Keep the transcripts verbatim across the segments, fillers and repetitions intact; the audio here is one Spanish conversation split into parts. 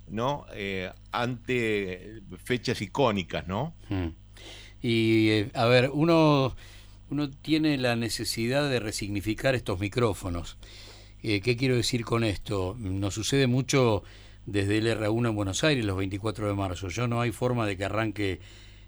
¿no? Eh, ante fechas icónicas, ¿no? Mm. Y eh, a ver, uno, uno tiene la necesidad de resignificar estos micrófonos. Eh, ¿Qué quiero decir con esto? Nos sucede mucho desde el R uno en Buenos Aires los veinticuatro de marzo. Yo no hay forma de que arranque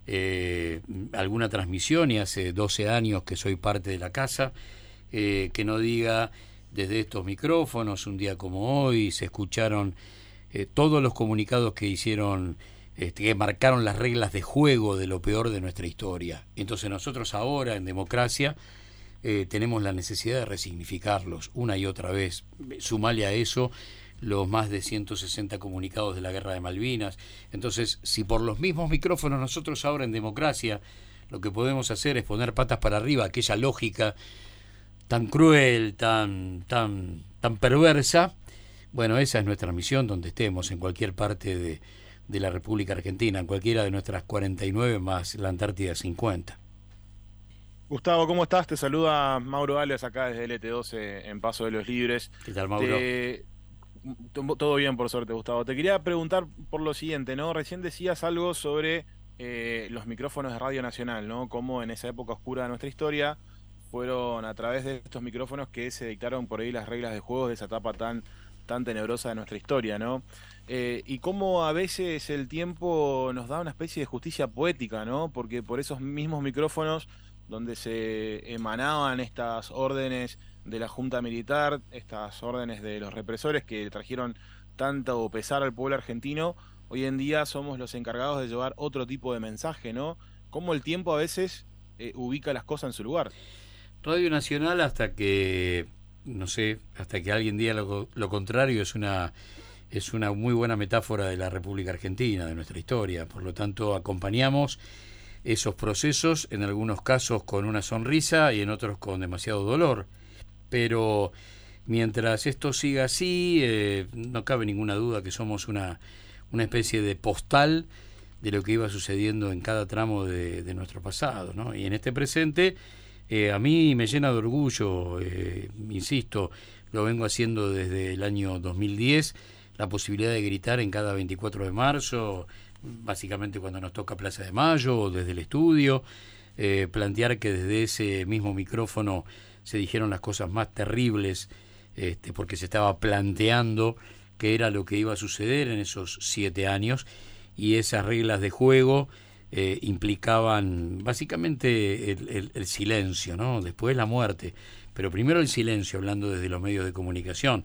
eh, alguna transmisión y hace doce años que soy parte de la casa, eh, que no diga desde estos micrófonos, un día como hoy, se escucharon eh, todos los comunicados que hicieron, este, que marcaron las reglas de juego de lo peor de nuestra historia. Entonces nosotros ahora en democracia eh, tenemos la necesidad de resignificarlos una y otra vez. Sumale a eso los más de ciento sesenta comunicados de la Guerra de Malvinas. Entonces, si por los mismos micrófonos nosotros ahora en democracia lo que podemos hacer es poner patas para arriba aquella lógica tan cruel, tan, tan, tan perversa, bueno, esa es nuestra misión donde estemos, en cualquier parte de, de la República Argentina, en cualquiera de nuestras cuarenta y nueve más la Antártida cincuenta. Gustavo, ¿cómo estás? Te saluda Mauro Alias acá desde L T doce en Paso de los Libres. ¿Qué tal, Mauro? Te... Todo bien, por suerte, Gustavo. Te quería preguntar por lo siguiente, ¿no? Recién decías algo sobre eh, los micrófonos de Radio Nacional, ¿no? Cómo en esa época oscura de nuestra historia fueron a través de estos micrófonos que se dictaron por ahí las reglas de juego de esa etapa tan, tan tenebrosa de nuestra historia, ¿no? Eh, y cómo a veces el tiempo nos da una especie de justicia poética, ¿no? Porque por esos mismos micrófonos donde se emanaban estas órdenes de la Junta Militar, estas órdenes de los represores que trajeron tanto pesar al pueblo argentino, hoy en día somos los encargados de llevar otro tipo de mensaje, ¿no? Cómo el tiempo a veces eh, ubica las cosas en su lugar. Radio Nacional, hasta que, no sé, hasta que alguien diga lo, lo contrario, es una, es una muy buena metáfora de la República Argentina, de nuestra historia. Por lo tanto, acompañamos esos procesos, en algunos casos con una sonrisa y en otros con demasiado dolor. Pero mientras esto siga así, eh, no cabe ninguna duda que somos una, una especie de postal de lo que iba sucediendo en cada tramo de, de nuestro pasado, ¿no? Y en este presente, eh, a mí me llena de orgullo, eh, insisto, lo vengo haciendo desde el año dos mil diez, la posibilidad de gritar en cada veinticuatro de marzo, básicamente cuando nos toca Plaza de Mayo o desde el estudio, eh, plantear que desde ese mismo micrófono se dijeron las cosas más terribles, este, porque se estaba planteando qué era lo que iba a suceder en esos siete años, y esas reglas de juego eh, implicaban básicamente el, el, el silencio, ¿no? Después la muerte, pero primero el silencio, hablando desde los medios de comunicación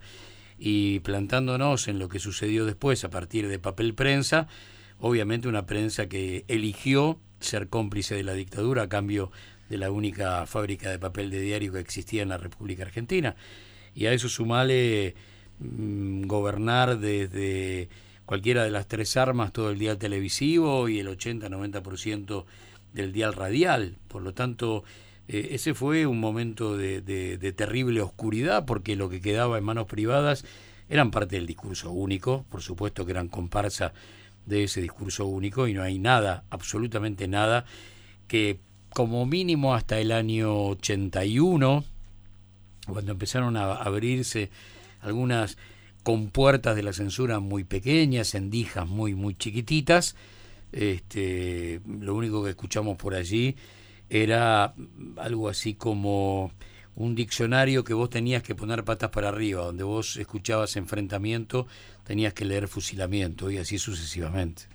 y plantándonos en lo que sucedió después a partir de papel prensa, obviamente una prensa que eligió ser cómplice de la dictadura a cambio de la única fábrica de papel de diario que existía en la República Argentina. Y a eso sumale mmm, gobernar desde cualquiera de las tres armas todo el dial televisivo y el ochenta noventa por ciento del dial radial. Por lo tanto, eh, ese fue un momento de, de, de terrible oscuridad, porque lo que quedaba en manos privadas eran parte del discurso único, por supuesto que eran comparsa de ese discurso único, y no hay nada, absolutamente nada, que como mínimo hasta el año ochenta y uno, cuando empezaron a abrirse algunas compuertas de la censura muy pequeñas, endijas muy muy chiquititas, este, lo único que escuchamos por allí era algo así como un diccionario que vos tenías que poner patas para arriba, donde vos escuchabas enfrentamiento, tenías que leer fusilamiento, y así sucesivamente.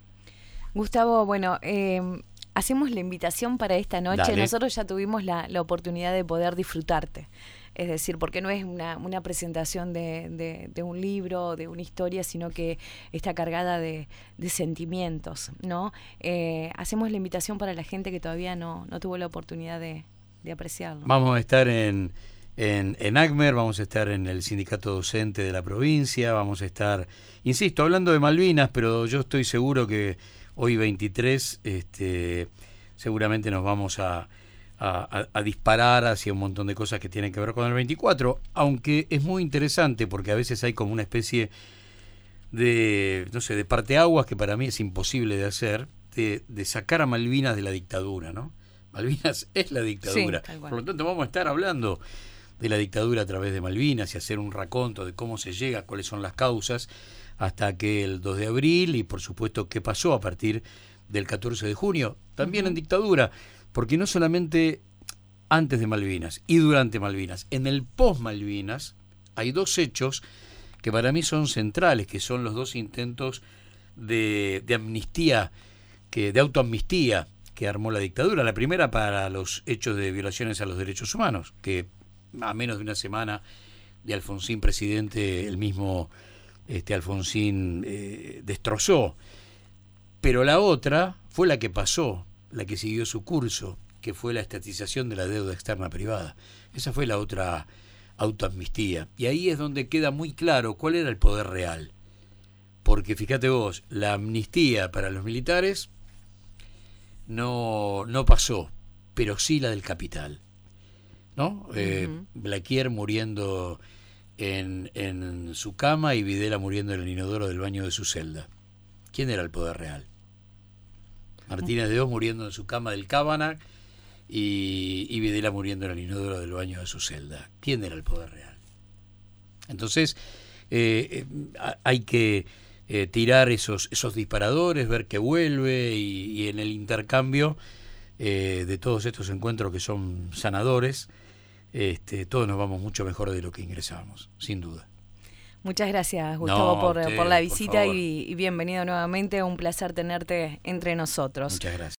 Gustavo, bueno, eh, hacemos la invitación para esta noche. Dale. Nosotros ya tuvimos la, la oportunidad de poder disfrutarte. Es decir, porque no es una, una presentación de, de, de un libro, de una historia, sino que está cargada de, de sentimientos, ¿no? Eh, hacemos la invitación para la gente que todavía no, no tuvo la oportunidad de, de apreciarlo. Vamos a estar en, en, en ACMER, vamos a estar en el sindicato docente de la provincia, vamos a estar, insisto, hablando de Malvinas, pero yo estoy seguro que hoy veintitrés, este, seguramente nos vamos a... A, a disparar hacia un montón de cosas que tienen que ver con el veinticuatro, aunque es muy interesante porque a veces hay como una especie de, no sé, de parteaguas que para mí es imposible de hacer, de, de sacar a Malvinas de la dictadura, ¿no? Malvinas es la dictadura, Sí, por lo tanto vamos a estar hablando de la dictadura a través de Malvinas y hacer un raconto de cómo se llega, cuáles son las causas, hasta que el dos de abril y por supuesto qué pasó a partir del catorce de junio, también uh-huh. en dictadura, porque no solamente antes de Malvinas y durante Malvinas, en el post-Malvinas hay dos hechos que para mí son centrales, que son los dos intentos de, de amnistía, que, de autoamnistía que armó la dictadura. La primera para los hechos de violaciones a los derechos humanos, que a menos de una semana de Alfonsín presidente, el mismo este, Alfonsín eh, destrozó. Pero la otra fue la que pasó, la que siguió su curso, que fue la estatización de la deuda externa privada. Esa fue la otra autoamnistía. Y ahí es donde queda muy claro cuál era el poder real. Porque fíjate vos, la amnistía para los militares no, no pasó, pero sí la del capital, ¿no? Uh-huh. Eh, Blaquier muriendo en, en su cama y Videla muriendo en el inodoro del baño de su celda. ¿Quién era el poder real? Martínez de Oz muriendo en su cama del Cábana y, y Videla muriendo en el inodoro del baño de su celda. ¿Quién era el poder real? Entonces eh, eh, hay que eh, tirar esos, esos disparadores, ver que vuelve y, y en el intercambio eh, de todos estos encuentros que son sanadores, este, todos nos vamos mucho mejor de lo que ingresamos, sin duda. Muchas gracias, Gustavo, no, por, usted, por la visita por y, y bienvenido nuevamente. Un placer tenerte entre nosotros. Muchas gracias.